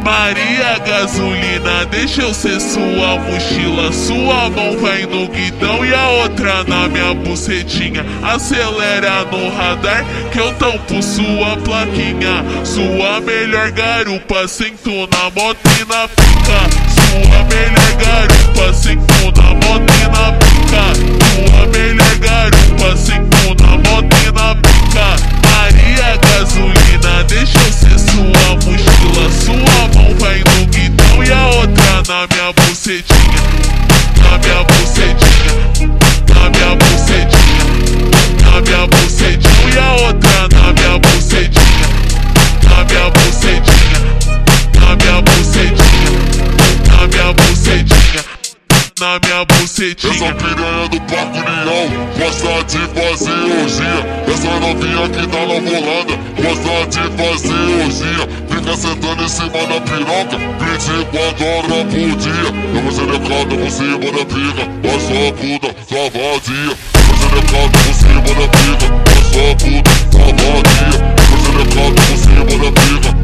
Maria gasolina, deixa eu ser sua mochila. Sua mão vai no guidão e a outra na minha bucetinha. Acelera no radar que eu tampo sua plaquinha. Sua melhor garupa, sento na moto e na pica. Sua melhor garupa, sento na moto e na pica. Sua melhor garupa, sento na moto e na pica. Maria gasolina, deixa eu ser sua mochila. Sua mão vai no guidão e a outra na minha bucetinha. Na minha bucetinha, na minha bucetinha, na minha bucetinha e a outra na minha bucetinha. Na minha bucetinha, na minha bucetinha, na minha bucetinha, na minha bucetinha. Essa piranha do Parque União gosta de fazer orgia. Essa novinha que tá na volanda gosta de fazer orgia. Fica sentando em cima da piroca 24 horas por dia. Eu vou ser decado por cima da pica, a sua puta só vazia. Eu vou ser decado por cima da pica, a sua puta só vazia. Eu vou ser decado por cima da pica,